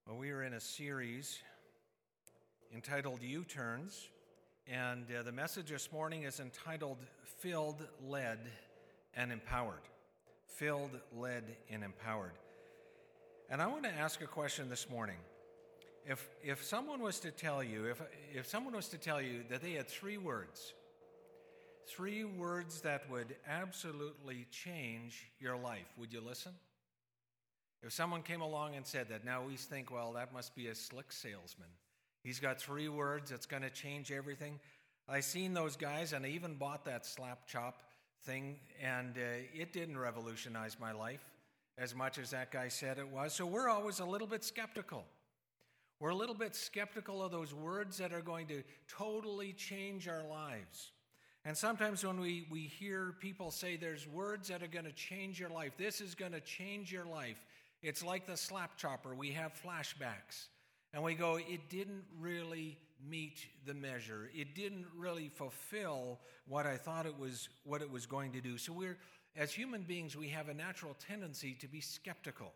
Well, we are in a series entitled U-Turns, and the message this morning is entitled Filled, Led, and Empowered. Filled, Led, and Empowered. And I want to ask a question this morning. If someone was to tell you, if someone was to tell you that they had three words that would absolutely change your life, would you listen? If someone came along and said that, now we think, well, that must be a slick salesman. He's got three words that's going to change everything. I seen those guys, and I even bought that slap chop thing, and it didn't revolutionize my life as much as that guy said it was. So we're always a little bit skeptical. We're a little bit skeptical of those words that are going to totally change our lives. And sometimes when we hear people say there's words that are going to change your life, this is going to change your life, it's like the slap chopper. We have flashbacks. And we go, it didn't really meet the measure. It didn't really fulfill what I thought what it was going to do. So as human beings, we have a natural tendency to be skeptical.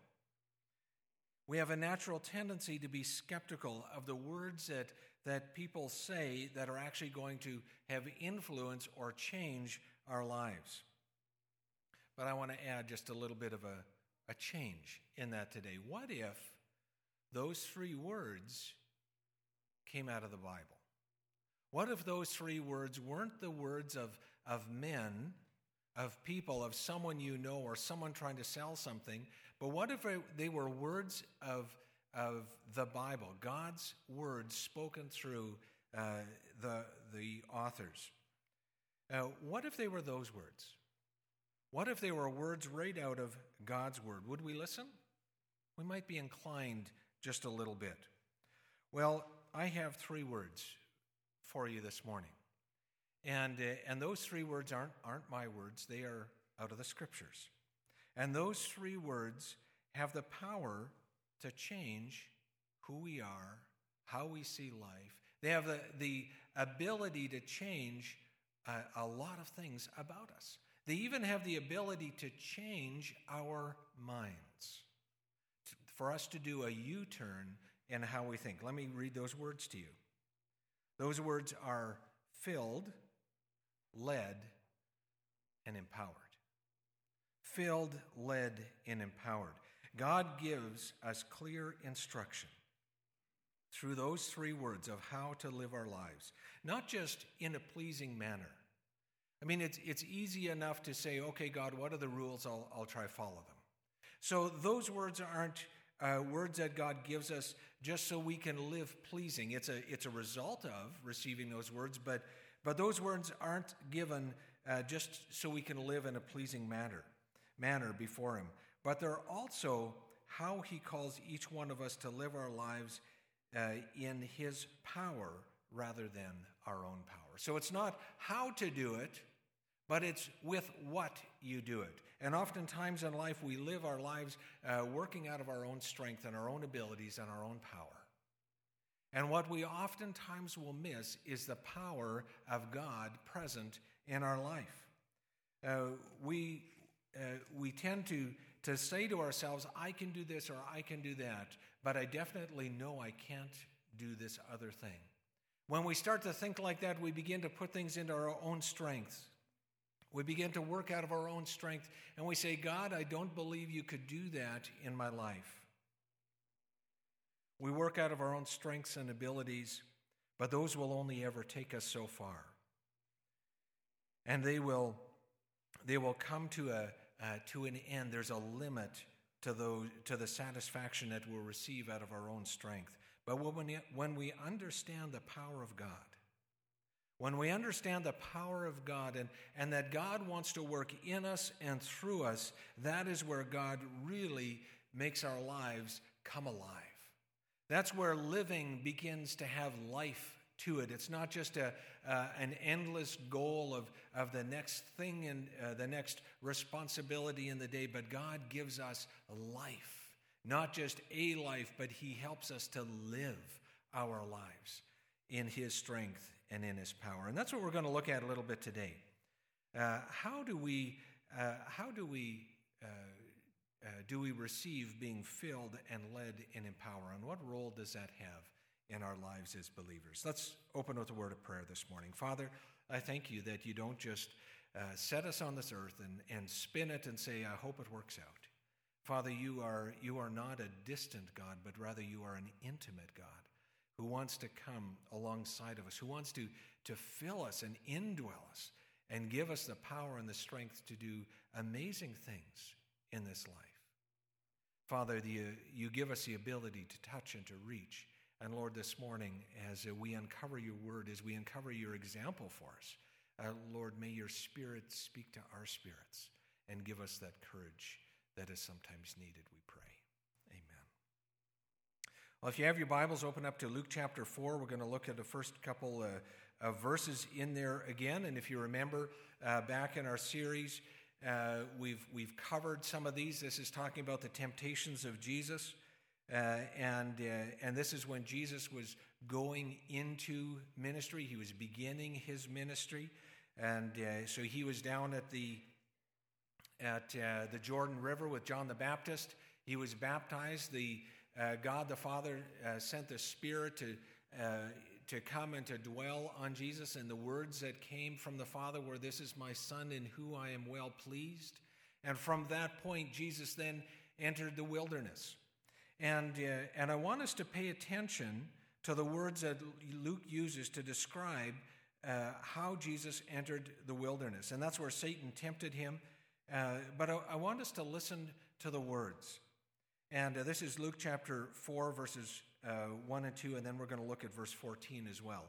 We have a natural tendency to be skeptical of the words that people say that are actually going to have influence or change our lives. But I want to add just a little bit of a change in that today. What if those three words came out of the Bible? What if those three words weren't the words of men, of people, of someone you know, or someone trying to sell something, but what if they were words of the Bible, God's words spoken through the authors? What if they were those words? What if they were words right out of God's word? Would we listen? We might be inclined just a little bit. Well, I have three words for you this morning. And those three words aren't my words. They are out of the Scriptures. And those three words have the power to change who we are, how we see life. They have the ability to change a lot of things about us. They even have the ability to change our minds, for us to do a U-turn in how we think. Let me read those words to you. Those words are filled, led, and empowered. Filled, led, and empowered. God gives us clear instruction through those three words of how to live our lives, not just in a pleasing manner. I mean, it's easy enough to say, okay, God, what are the rules? I'll try to follow them. So those words aren't words that God gives us just so we can live pleasing. It's a result of receiving those words, but those words aren't given just so we can live in a pleasing manner before Him. But they're also how He calls each one of us to live our lives in His power rather than our own power. So it's not how to do it, but it's with what you do it. And oftentimes in life, we live our lives working out of our own strength and our own abilities and our own power. And what we oftentimes will miss is the power of God present in our life. We tend to say to ourselves, I can do this or I can do that, but I definitely know I can't do this other thing. When we start to think like that, we begin to put things into our own strengths. We begin to work out of our own strength, and we say, God, I don't believe you could do that in my life. We work out of our own strengths and abilities, but those will only ever take us so far. And they will come to an end. There's a limit to the satisfaction that we'll receive out of our own strength. But when we understand the power of God, when we understand the power of God and that God wants to work in us and through us, that is where God really makes our lives come alive. That's where living begins to have life to it. It's not just an endless goal of the next thing and the next responsibility in the day, but God gives us life. Not just a life, but He helps us to live our lives in His strength and in His power. And that's what we're going to look at a little bit today. How do we do we receive being filled and led and empowered? And what role does that have in our lives as believers? Let's open with a word of prayer this morning. Father, I thank you that you don't just set us on this earth and spin it and say, I hope it works out. Father, you are not a distant God, but rather you are an intimate God who wants to come alongside of us, who wants to fill us and indwell us and give us the power and the strength to do amazing things in this life. Father, you give us the ability to touch and to reach. And Lord, this morning, as we uncover your word, as we uncover your example for us, Lord, may your Spirit speak to our spirits and give us that courage that is sometimes needed, we pray. Amen. Well, if you have your Bibles, open up to Luke chapter 4. We're going to look at the first couple of verses in there again. And if you remember, back in our series, we've covered some of these. This is talking about the temptations of Jesus. And this is when Jesus was going into ministry. He was beginning his ministry. And so he was down at the Jordan River with John the Baptist. He was baptized. God the Father sent the Spirit to come and to dwell on Jesus. And the words that came from the Father were, "This is my Son in whom I am well pleased." And from that point, Jesus then entered the wilderness. And I want us to pay attention to the words that Luke uses to describe how Jesus entered the wilderness. And that's where Satan tempted him. But I want us to listen to the words. And this is Luke chapter 4, verses 1 and 2, and then we're going to look at verse 14 as well.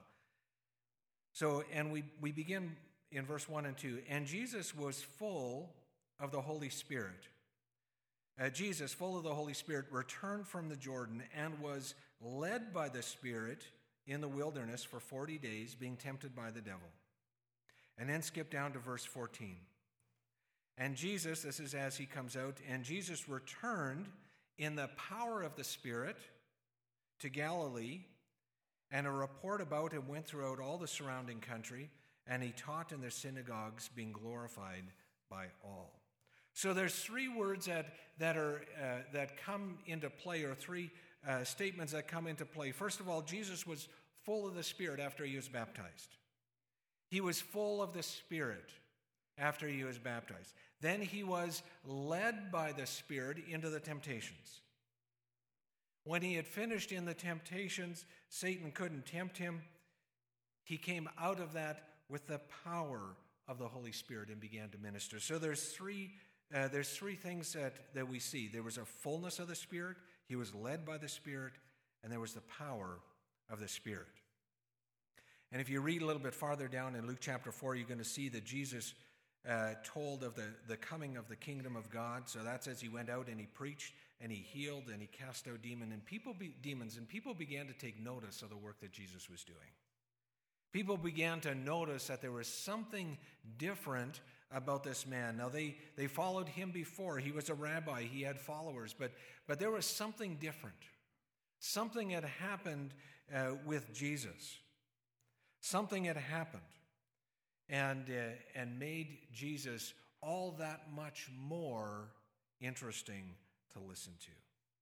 So, and we begin in verse 1 and 2. And Jesus was full of the Holy Spirit. Jesus, full of the Holy Spirit, returned from the Jordan and was led by the Spirit in the wilderness for 40 days, being tempted by the devil. And then skip down to verse 14. And Jesus, this is as he comes out, and Jesus returned in the power of the Spirit to Galilee, and a report about him went throughout all the surrounding country, and he taught in their synagogues, being glorified by all. So there's three words that come into play, or three statements that come into play. First of all, Jesus was full of the Spirit after he was baptized. He was full of the Spirit after he was baptized. Then he was led by the Spirit into the temptations. When he had finished in the temptations, Satan couldn't tempt him. He came out of that with the power of the Holy Spirit and began to minister. So there's three things that we see. There was a fullness of the Spirit, he was led by the Spirit, and there was the power of the Spirit. And if you read a little bit farther down in Luke chapter 4, you're going to see that Jesus told of the coming of the kingdom of God. So that's as he went out and he preached and he healed and he cast out demons, and people began to take notice of the work that Jesus was doing. People began to notice that there was something different about this man. Now, they followed him before. He was a rabbi. He had followers. But there was something different. Something had happened with Jesus. Something had happened and made Jesus all that much more interesting to listen to.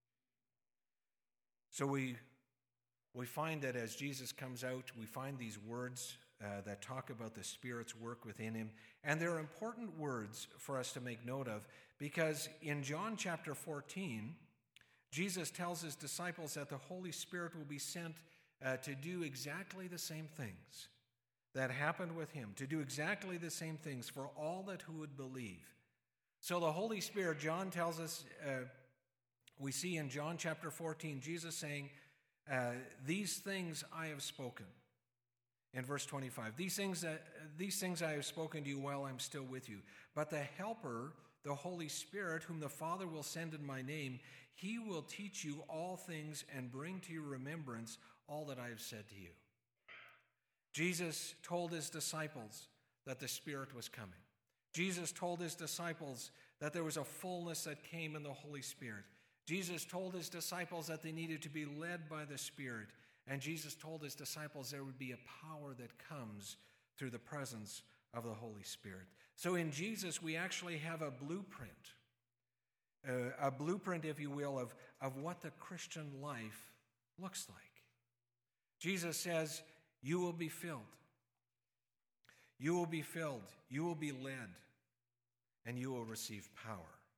So we find that as Jesus comes out, we find these words that talk about the Spirit's work within him. And they're important words for us to make note of, because in John chapter 14, Jesus tells his disciples that the Holy Spirit will be sent to do exactly the same things that happened with him, to do exactly the same things for all that who would believe. So the Holy Spirit, John tells us, we see in John chapter 14, Jesus saying, these things I have spoken. In verse 25, these things I have spoken to you while I'm still with you. But the Helper, the Holy Spirit, whom the Father will send in my name, he will teach you all things and bring to your remembrance all that I have said to you. Jesus told his disciples that the Spirit was coming. Jesus told his disciples that there was a fullness that came in the Holy Spirit. Jesus told his disciples that they needed to be led by the Spirit. And Jesus told his disciples there would be a power that comes through the presence of the Holy Spirit. So in Jesus, we actually have a blueprint. a blueprint, if you will, of what the Christian life looks like. Jesus says, you will be filled. You will be filled. You will be led. And you will receive power.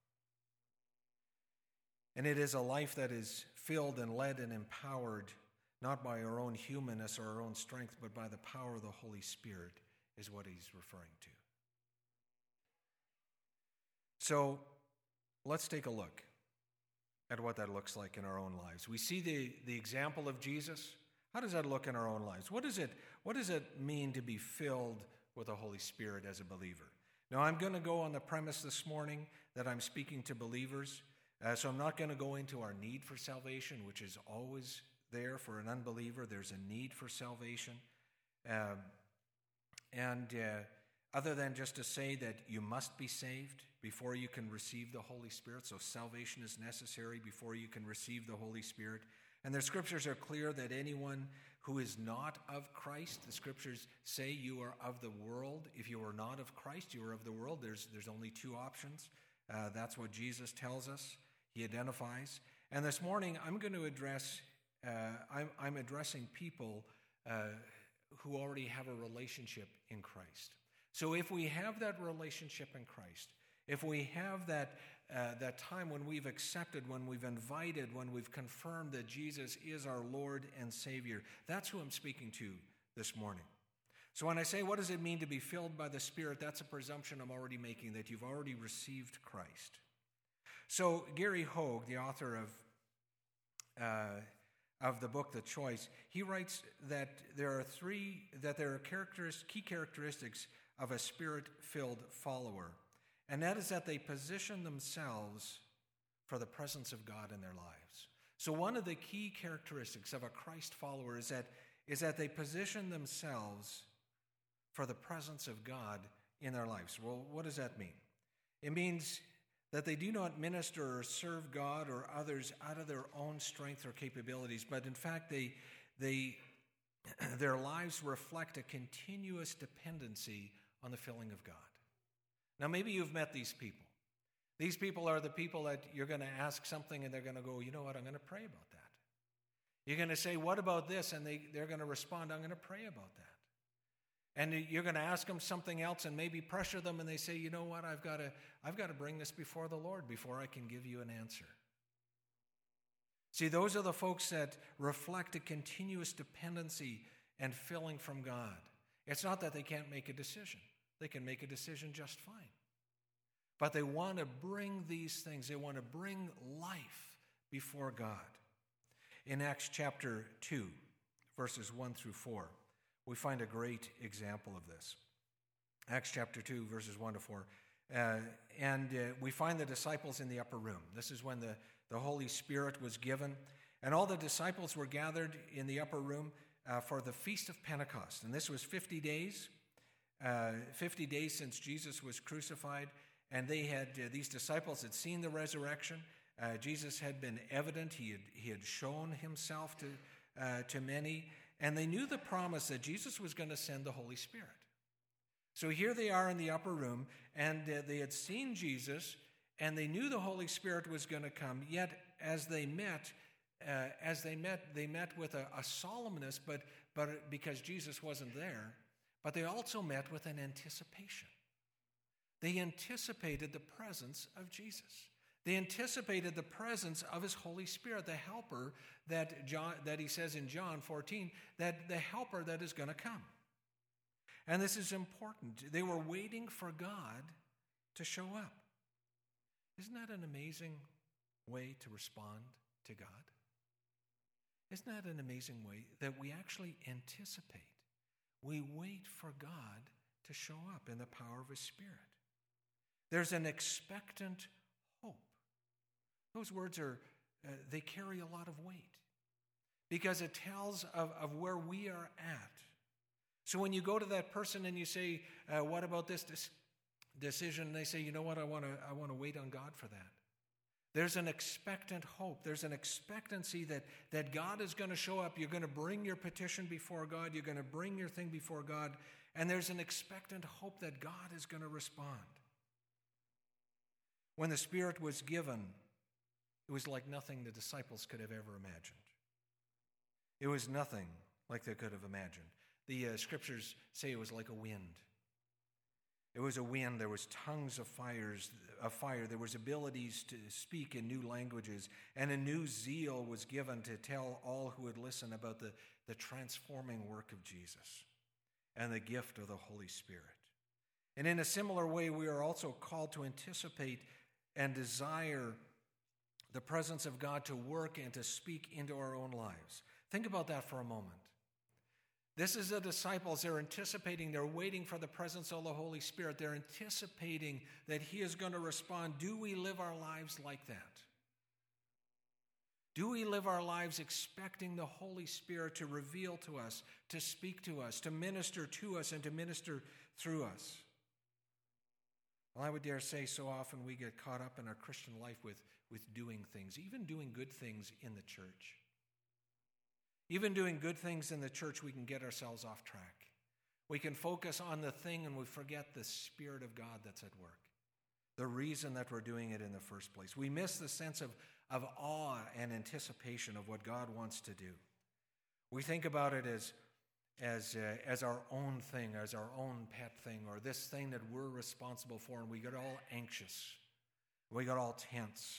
And it is a life that is filled and led and empowered, not by our own humanness or our own strength, but by the power of the Holy Spirit, is what he's referring to. So let's take a look at what that looks like in our own lives. We see the example of Jesus. How does that look in our own lives? What does it mean to be filled with the Holy Spirit as a believer? Now, I'm going to go on the premise this morning that I'm speaking to believers, so I'm not going to go into our need for salvation, which is always there for an unbeliever. There's a need for salvation. Other than just to say that you must be saved before you can receive the Holy Spirit, so salvation is necessary before you can receive the Holy Spirit. And the scriptures are clear that anyone who is not of Christ, the scriptures say you are of the world. If you are not of Christ, you are of the world. There's only two options. That's what Jesus tells us. He identifies. And this morning, I'm going to address, I'm addressing people who already have a relationship in Christ. So if we have that relationship in Christ, if we have that time when we've accepted, when we've invited, when we've confirmed that Jesus is our Lord and Savior, that's who I'm speaking to this morning. So when I say, what does it mean to be filled by the Spirit, that's a presumption I'm already making, that you've already received Christ. So Gary Hogue, the author of the book The Choice, he writes that there are key characteristics of a Spirit-filled follower. And that is that they position themselves for the presence of God in their lives. So one of the key characteristics of a Christ follower is that they position themselves for the presence of God in their lives. Well, what does that mean? It means that they do not minister or serve God or others out of their own strength or capabilities, but in fact, their lives reflect a continuous dependency on the filling of God. Now, maybe you've met these people. These people are the people that you're going to ask something and they're going to go, you know what, I'm going to pray about that. You're going to say, what about this? And they're going to respond, I'm going to pray about that. And you're going to ask them something else and maybe pressure them and they say, you know what, I've got to bring this before the Lord before I can give you an answer. See, those are the folks that reflect a continuous dependency and filling from God. It's not that they can't make a decision. They can make a decision just fine. But they want to bring these things, they want to bring life before God. In Acts chapter 2, verses 1 through 4, we find a great example of this. Acts chapter 2, verses 1 to 4. We find the disciples in the upper room. This is when the Holy Spirit was given. And all the disciples were gathered in the upper room for the Feast of Pentecost. And this was 50 days. 50 days since Jesus was crucified, and these disciples had seen the resurrection. Jesus had been evident. He had shown himself to many, and they knew the promise that Jesus was going to send the Holy Spirit. So here they are in the upper room, and they had seen Jesus, and they knew the Holy Spirit was going to come. Yet, as they met, they met with a solemnness, but because Jesus wasn't there. But they also met with an anticipation. They anticipated the presence of Jesus. They anticipated the presence of his Holy Spirit, the helper that he says in John 14, that the helper that is going to come. And this is important. They were waiting for God to show up. Isn't that an amazing way to respond to God? Isn't that an amazing way that we actually anticipate? We wait for God to show up in the power of his Spirit. There's an expectant hope. Those words they carry a lot of weight because it tells of where we are at. So when you go to that person and you say, what about this decision? And they say, you know what, I want to wait on God for that. There's an expectant hope. There's an expectancy that God is going to show up. You're going to bring your petition before God. You're going to bring your thing before God. And there's an expectant hope that God is going to respond. When the Spirit was given, it was like nothing the disciples could have ever imagined. It was nothing like they could have imagined. The scriptures say it was like a wind. It was a wind. There was tongues of fire. There was abilities to speak in new languages, and a new zeal was given to tell all who would listen about the transforming work of Jesus and the gift of the Holy Spirit. And in a similar way, we are also called to anticipate and desire the presence of God to work and to speak into our own lives. Think about that for a moment. This is the disciples. They're anticipating, they're waiting for the presence of the Holy Spirit. They're anticipating that He is going to respond. Do we live our lives like that? Do we live our lives expecting the Holy Spirit to reveal to us, to speak to us, to minister to us, and to minister through us? Well, I would dare say so often we get caught up in our Christian life with doing things, even doing good things in the church. Even doing good things in the church, we can get ourselves off track. We can focus on the thing and we forget the Spirit of God that's at work, the reason that we're doing it in the first place. We miss the sense of awe and anticipation of what God wants to do. We think about it as our own thing, as our own pet thing, or this thing that we're responsible for, and we get all anxious. We get all tense.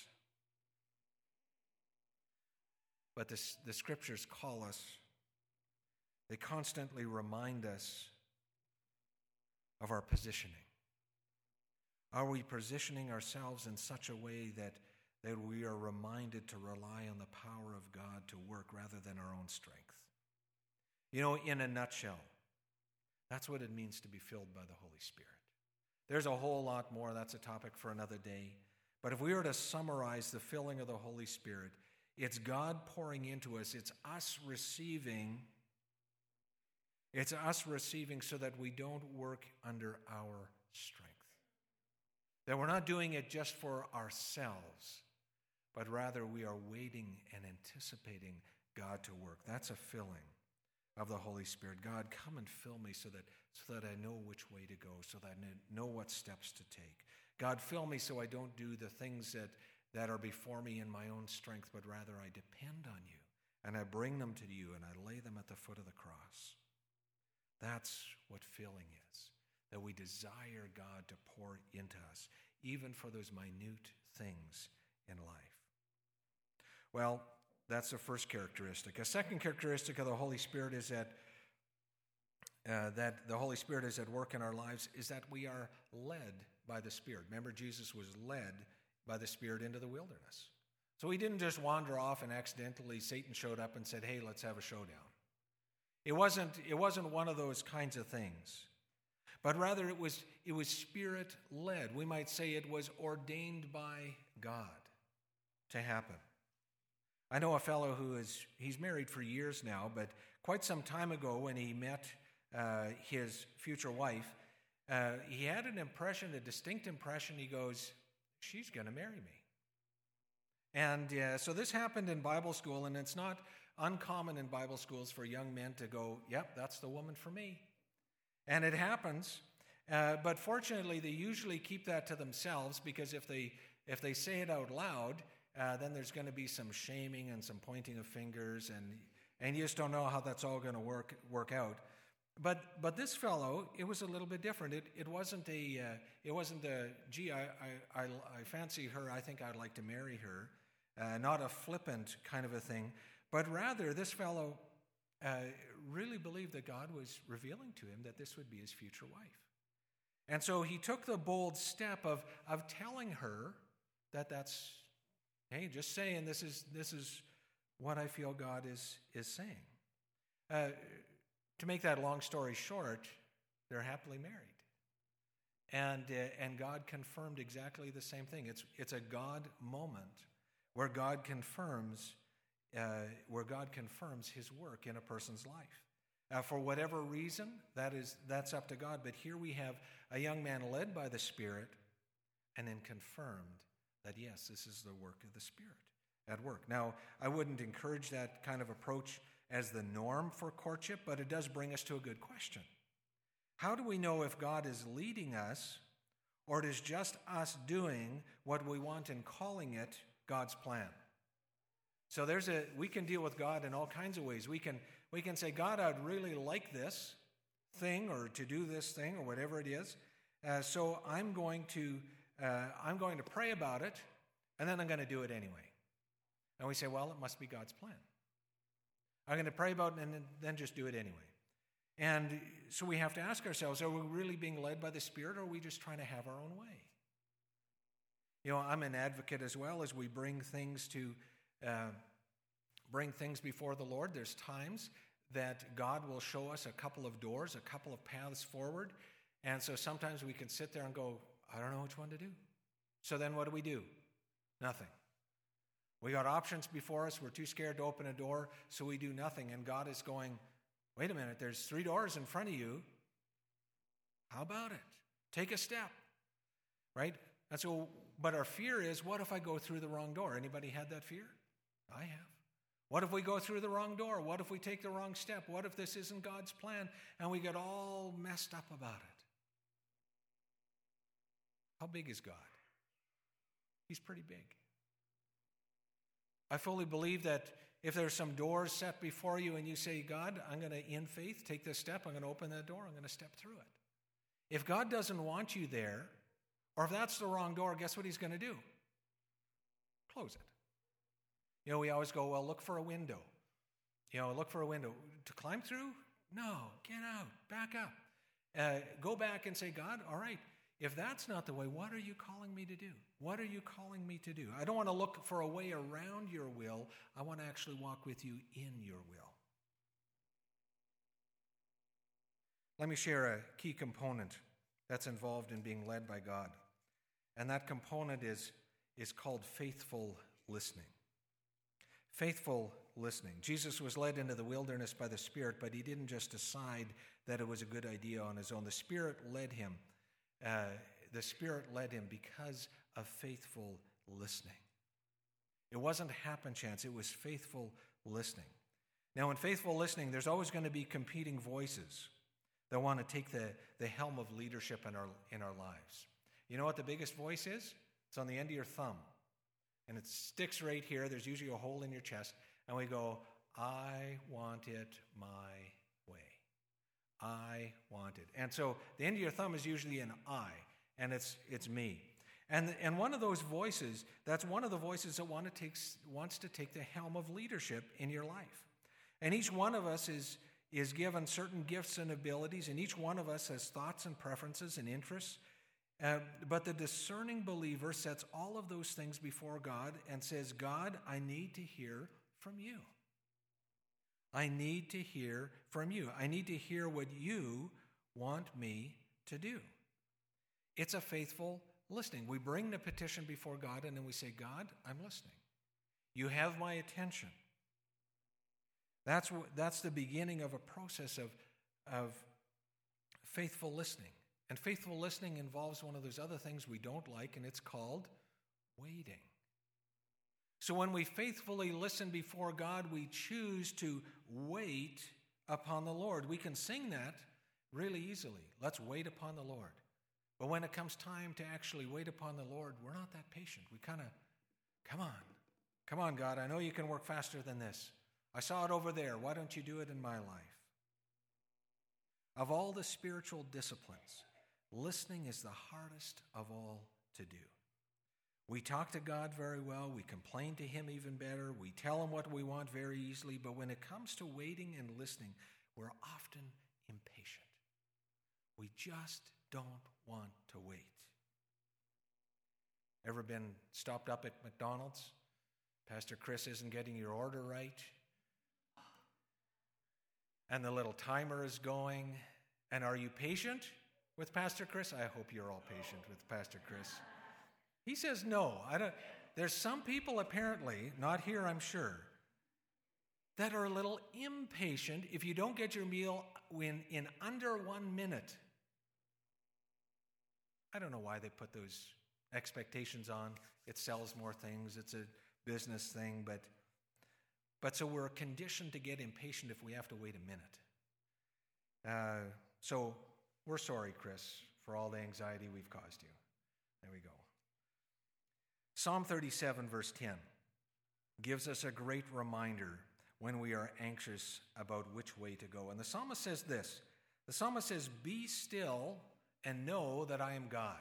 But the scriptures call us, they constantly remind us of our positioning. Are we positioning ourselves in such a way that we are reminded to rely on the power of God to work rather than our own strength? You know, in a nutshell, that's what it means to be filled by the Holy Spirit. There's a whole lot more. That's a topic for another day. But if we were to summarize the filling of the Holy Spirit, it's God pouring into us. It's us receiving. It's us receiving so that we don't work under our strength. That we're not doing it just for ourselves, but rather we are waiting and anticipating God to work. That's a filling of the Holy Spirit. God, come and fill me so that I know which way to go, so that I know what steps to take. God, fill me so I don't do the things that are before me in my own strength, but rather I depend on you, and I bring them to you, and I lay them at the foot of the cross. That's what filling is, that we desire God to pour into us, even for those minute things in life. Well, that's the first characteristic. A second characteristic of the Holy Spirit is that the Holy Spirit is at work in our lives, is that we are led by the Spirit. Remember, Jesus was led by the Spirit into the wilderness. So he didn't just wander off and accidentally Satan showed up and said, hey, let's have a showdown. It wasn't one of those kinds of things. But rather it was Spirit-led. We might say it was ordained by God to happen. I know a fellow he's married for years now, but quite some time ago when he met his future wife, he had a distinct impression. He goes, she's going to marry me. And so this happened in Bible school, and it's not uncommon in Bible schools for young men to go, yep, that's the woman for me. And it happens, but fortunately they usually keep that to themselves, because if they say it out loud, then there's going to be some shaming and some pointing of fingers, and you just don't know how that's all going to work out. But this fellow, it was a little bit different. It wasn't a gee, I fancy her, I think I'd like to marry her, not a flippant kind of a thing, but rather this fellow really believed that God was revealing to him that this would be his future wife. And so he took the bold step of telling her that's, hey, just saying this is what I feel God is saying. To make that long story short, they're happily married. And God confirmed exactly the same thing. It's a God moment where God confirms his work in a person's life. For whatever reason, that's up to God. But here we have a young man led by the Spirit and then confirmed that, yes, this is the work of the Spirit at work. Now, I wouldn't encourage that kind of approach as the norm for courtship, but it does bring us to a good question. How do we know if God is leading us or it is just us doing what we want and calling it God's plan. So we can deal with God in all kinds of ways. We can say, God, I'd really like this thing, or to do this thing, or whatever it is. So I'm going to pray about it, and then I'm going to do it anyway. And we say, well, it must be God's plan. I'm going to pray about it and then just do it anyway. And so we have to ask ourselves, are we really being led by the Spirit, or are we just trying to have our own way? I'm an advocate as well as we bring things before the Lord. There's times that God will show us a couple of doors, a couple of paths forward. And so sometimes we can sit there and go, I don't know which one to do. So then what do? Nothing. We got options before us. We're too scared to open a door, so we do nothing. And God is going, wait a minute, there's 3 doors in front of you. How about it? Take a step, right? And so, but our fear is, what if I go through the wrong door? Anybody had that fear? I have. What if we go through the wrong door? What if we take the wrong step? What if this isn't God's plan and we get all messed up about it? How big is God? He's pretty big. I fully believe that if there's some doors set before you and you say, God, I'm going to, in faith, take this step. I'm going to open that door. I'm going to step through it. If God doesn't want you there, or if that's the wrong door, guess what he's going to do? Close it. We always go, well, look for a window. Look for a window. To climb through? No, get out, back up. Go back and say, God, all right, if that's not the way, what are you calling me to do? What are you calling me to do? I don't want to look for a way around your will. I want to actually walk with you in your will. Let me share a key component that's involved in being led by God. And that component is called faithful listening. Faithful listening. Jesus was led into the wilderness by the Spirit, but he didn't just decide that it was a good idea on his own. The Spirit led him. Because of faithful listening. It wasn't happen chance. It was faithful listening. Now, in faithful listening, there's always going to be competing voices that want to take the helm of leadership in our lives. You know what the biggest voice is? It's on the end of your thumb. And it sticks right here. There's usually a hole in your chest. And we go, I want it my way. I want it. And so the end of your thumb is usually an I, and it's me. And one of those voices, that's one of the voices that wants to take the helm of leadership in your life. And each one of us is given certain gifts and abilities, and each one of us has thoughts and preferences and interests. But the discerning believer sets all of those things before God and says, God, I need to hear from you. I need to hear from you. I need to hear what you want me to do. It's a faithful listening. We bring the petition before God and then we say, God, I'm listening. You have my attention. That's the beginning of a process of faithful listening. And faithful listening involves one of those other things we don't like, and it's called waiting. So when we faithfully listen before God, we choose to wait upon the Lord. We can sing that really easily. Let's wait upon the Lord. But when it comes time to actually wait upon the Lord, we're not that patient. We kind of, come on, God, I know you can work faster than this. I saw it over there. Why don't you do it in my life? Of all the spiritual disciplines, listening is the hardest of all to do. We talk to God very well. We complain to him even better. We tell him what we want very easily. But when it comes to waiting and listening, we're often impatient. We just don't want to wait. Ever been stopped up at McDonald's? Pastor Chris isn't getting your order right. And the little timer is going. And are you patient with Pastor Chris? I hope you're all patient with Pastor Chris. He says no. There's some people apparently, not here I'm sure, that are a little impatient if you don't get your meal in under 1 minute. I don't know why they put those expectations on. It sells more things. It's a business thing. But so we're conditioned to get impatient if we have to wait a minute. So we're sorry, Chris, for all the anxiety we've caused you. There we go. Psalm 37, verse 10, gives us a great reminder when we are anxious about which way to go. And the psalmist says this. The psalmist says, "Be still and know that I am God."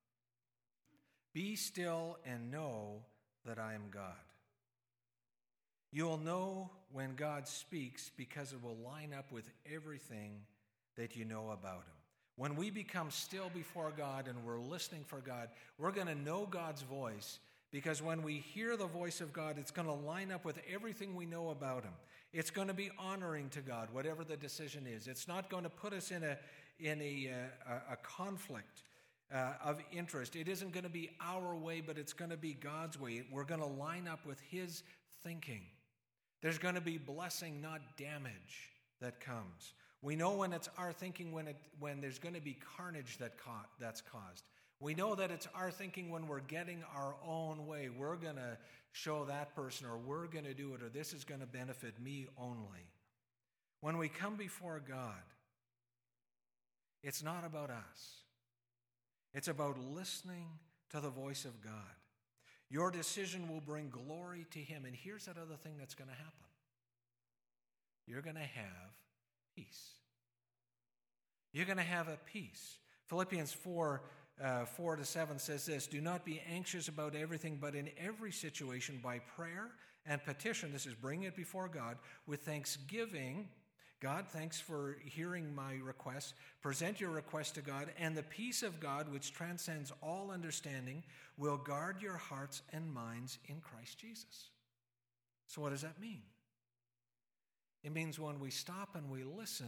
Be still and know that I am God. You will know when God speaks because it will line up with everything that you know about him. When we become still before God and we're listening for God, we're going to know God's voice, because when we hear the voice of God, it's going to line up with everything we know about him. It's going to be honoring to God, whatever the decision is. It's not going to put us in a conflict of interest. It isn't going to be our way, but it's going to be God's way. We're going to line up with his thinking. There's going to be blessing, not damage, that comes. We know when it's our thinking when there's going to be carnage that's caused. We know that it's our thinking when we're getting our own way. We're going to show that person, or we're going to do it, or this is going to benefit me only. When we come before God, it's not about us. It's about listening to the voice of God. Your decision will bring glory to him. And here's that other thing that's going to happen. You're going to have peace. You're going to have a peace. Philippians 4:4-7 says this: "Do not be anxious about everything, but in every situation by prayer and petition," this is bringing it before God, "with thanksgiving." God, thanks for hearing my request. Present your request to God, and the peace of God, which transcends all understanding, will guard your hearts and minds in Christ Jesus. So what does that mean? It means when we stop and we listen,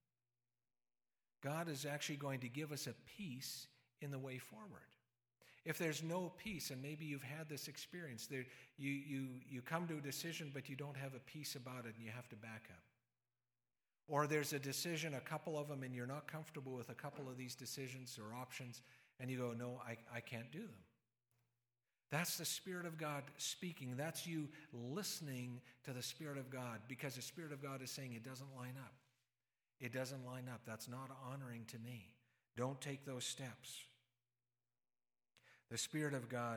God is actually going to give us a peace in the way forward. If there's no peace, and maybe you've had this experience, you come to a decision but you don't have a peace about it and you have to back up. Or there's a decision, a couple of them, and you're not comfortable with a couple of these decisions or options, and you go, no, I can't do them. That's the Spirit of God speaking. That's you listening to the Spirit of God, because the Spirit of God is saying it doesn't line up. It doesn't line up. That's not honoring to me. Don't take those steps. The Spirit of God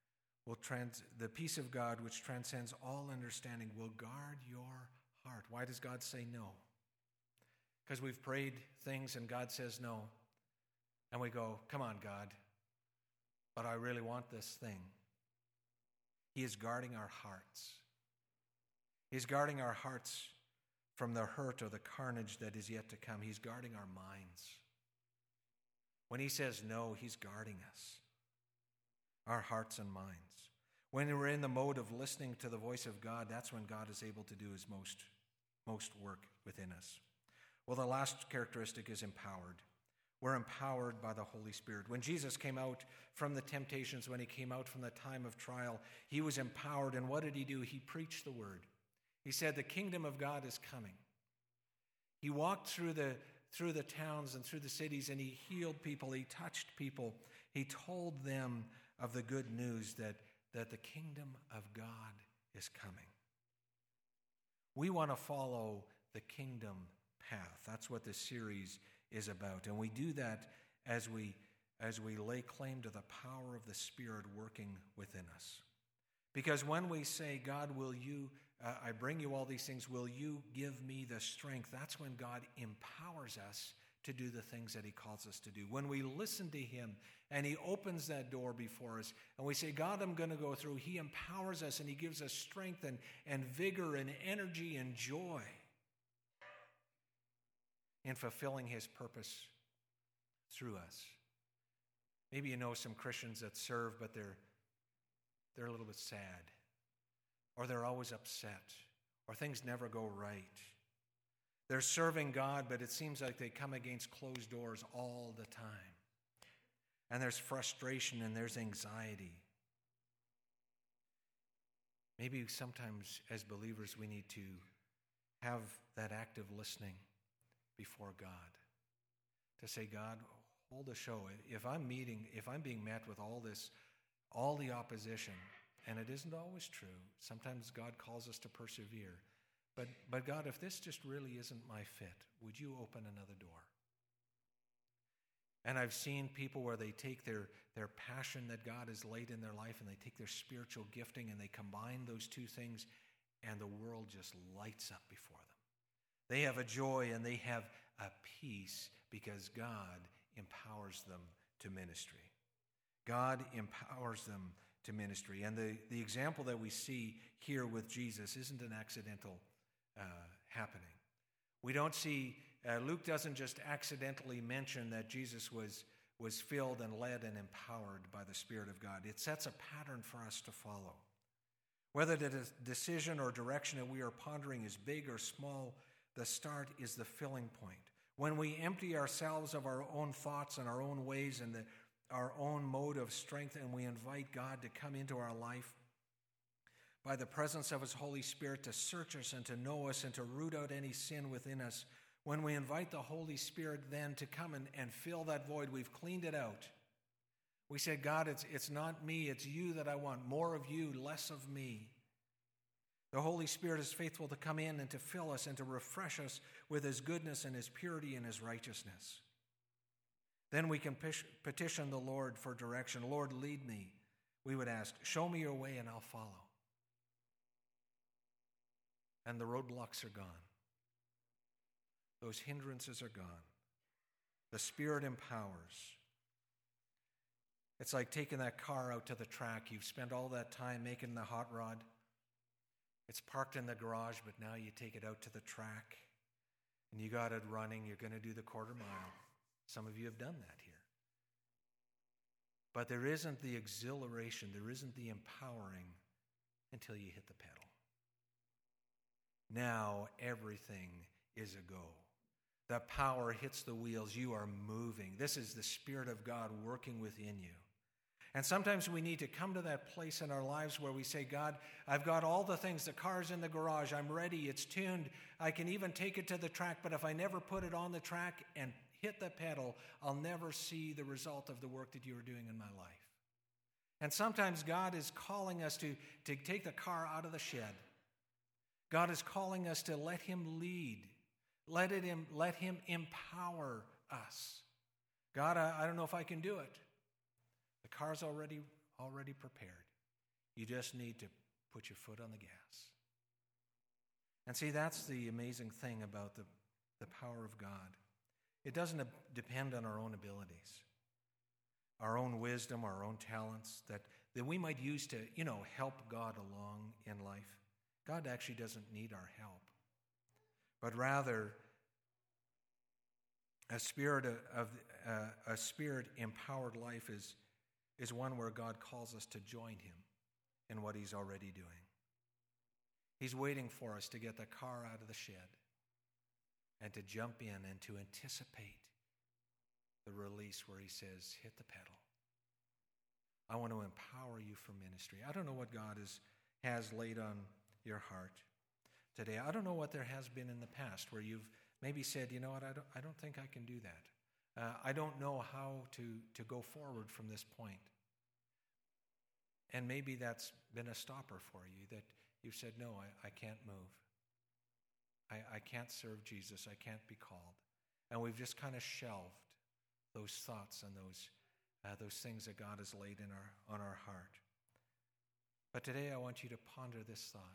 the peace of God, which transcends all understanding, will guard your heart. Why does God say no? Because we've prayed things and God says no. And we go, come on, God, but I really want this thing. He is guarding our hearts. He's guarding our hearts from the hurt or the carnage that is yet to come. He's guarding our minds. When he says no, he's guarding us, our hearts and minds. When we're in the mode of listening to the voice of God, that's when God is able to do his most work within us. Well, the last characteristic is empowered. We're empowered by the Holy Spirit. When Jesus came out from the temptations, when he came out from the time of trial, he was empowered. And what did he do? He preached the word. He said, the kingdom of God is coming. He walked through the towns and through the cities, and he healed people. He touched people. He told them of the good news that the kingdom of God is coming. We want to follow the kingdom path. That's what this series is about. And we do that as we lay claim to the power of the Spirit working within us. Because when we say, God, I bring you all these things, will you give me the strength? That's when God empowers us to do the things that he calls us to do. When we listen to him and he opens that door before us and we say, God, I'm going to go through, he empowers us and he gives us strength and vigor and energy and joy in fulfilling his purpose through us. Maybe you know some Christians that serve, but they're a little bit sad, or they're always upset, or things never go right. They're serving God, but it seems like they come against closed doors all the time. And there's frustration and there's anxiety. Maybe sometimes as believers we need to have that active listening before God. To say, God, hold the show. If I'm being met with all the opposition, and it isn't always true. Sometimes God calls us to persevere. But God, if this just really isn't my fit, would you open another door? And I've seen people where they take their passion that God has laid in their life and they take their spiritual gifting and they combine those two things, and the world just lights up before them. They have a joy and they have a peace because God empowers them to ministry. God empowers them to ministry. And the example that we see here with Jesus isn't an accidental happening. We don't see, Luke doesn't just accidentally mention that Jesus was filled and led and empowered by the Spirit of God. It sets a pattern for us to follow. Whether the decision or direction that we are pondering is big or small, the start is the filling point. When we empty ourselves of our own thoughts and our own ways and our own mode of strength, and we invite God to come into our life by the presence of His Holy Spirit to search us and to know us and to root out any sin within us, when we invite the Holy Spirit then to come and fill that void, we've cleaned it out. We said, God, it's not me, it's you that I want. More of you, less of me. The Holy Spirit is faithful to come in and to fill us and to refresh us with His goodness and His purity and His righteousness. Then we can petition the Lord for direction. Lord, lead me. We would ask, show me your way and I'll follow. And the roadblocks are gone. Those hindrances are gone. The Spirit empowers. It's like taking that car out to the track. You've spent all that time making the hot rod. It's parked in the garage, but now you take it out to the track and you got it running. You're going to do the quarter mile. Some of you have done that here. But there isn't the exhilaration, there isn't the empowering until you hit the pedal. Now everything is a go. The power hits the wheels. You are moving. This is the Spirit of God working within you. And sometimes we need to come to that place in our lives where we say, God, I've got all the things. The car's in the garage. I'm ready. It's tuned. I can even take it to the track. But if I never put it on the track and hit the pedal, I'll never see the result of the work that you are doing in my life. And sometimes God is calling us to take the car out of the shed. God is calling us to let Him lead. Let Him empower us. God, I don't know if I can do it. The car's already prepared. You just need to put your foot on the gas. And see, that's the amazing thing about the power of God. It doesn't depend on our own abilities, our own wisdom, our own talents that we might use to, help God along in life. God actually doesn't need our help. But rather, a spirit empowered life is one where God calls us to join Him in what He's already doing. He's waiting for us to get the car out of the shed and to jump in and to anticipate the release where He says, hit the pedal. I want to empower you for ministry. I don't know what God has laid on your heart today. I don't know what there has been in the past where you've maybe said, you know what, I don't think I can do that. I don't know how to go forward from this point. And maybe that's been a stopper for you, that you've said, no, I can't move. I can't serve Jesus. I can't be called. And we've just kind of shelved those thoughts and those things that God has laid on our heart. But today I want you to ponder this thought.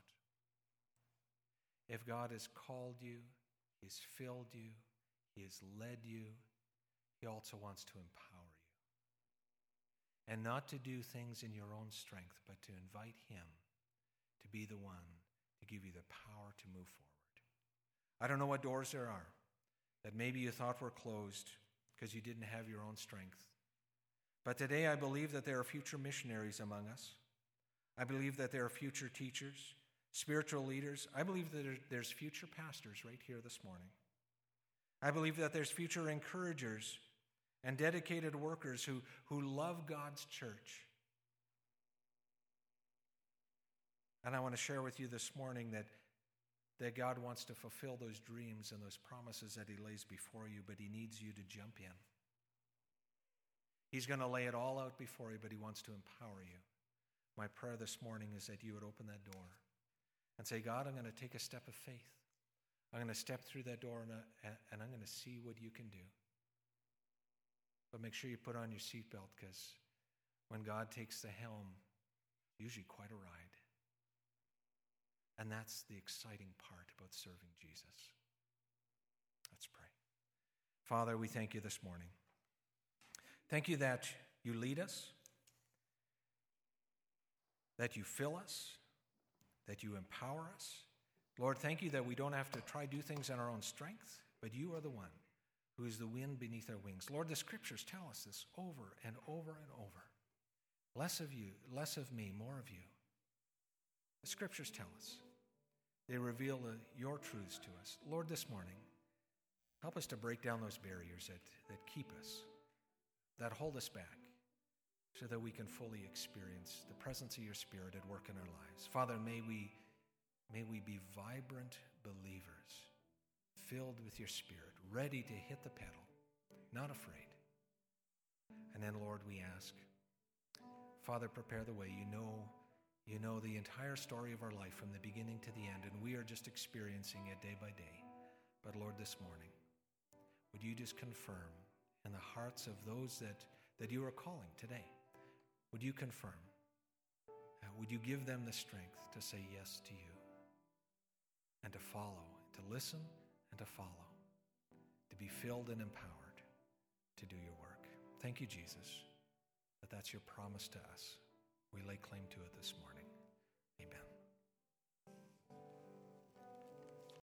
If God has called you, He's filled you, He has led you, He also wants to empower you. And not to do things in your own strength, but to invite Him to be the one to give you the power to move forward. I don't know what doors there are that maybe you thought were closed because you didn't have your own strength. But today I believe that there are future missionaries among us. I believe that there are future teachers, spiritual leaders. I believe that there's future pastors right here this morning. I believe that there's future encouragers and dedicated workers who love God's church. And I want to share with you this morning that God wants to fulfill those dreams and those promises that He lays before you, but He needs you to jump in. He's going to lay it all out before you, but He wants to empower you. My prayer this morning is that you would open that door and say, God, I'm going to take a step of faith. I'm going to step through that door and I'm going to see what you can do. But make sure you put on your seatbelt, because when God takes the helm, usually quite a ride. And that's the exciting part about serving Jesus. Let's pray. Father, we thank you this morning. Thank you that you lead us, that you fill us, that you empower us. Lord, thank you that we don't have to try to do things in our own strength, but you are the one who is the wind beneath our wings. Lord, the scriptures tell us this over and over and over. Less of you, less of me, more of you. The scriptures tell us. They reveal your truths to us. Lord, this morning, help us to break down those barriers that keep us, that hold us back, so that we can fully experience the presence of your Spirit at work in our lives. Father, may we be vibrant believers, filled with your Spirit, ready to hit the pedal, not afraid. And then, Lord, we ask, Father, prepare the way. You know the entire story of our life from the beginning to the end, and we are just experiencing it day by day. But Lord, this morning, would you just confirm in the hearts of those that you are calling today? Would you confirm? Would you give them the strength to say yes to you and to follow, to listen and to follow, to be filled and empowered to do your work? Thank you, Jesus, that that's your promise to us. We lay claim to it this morning. Amen.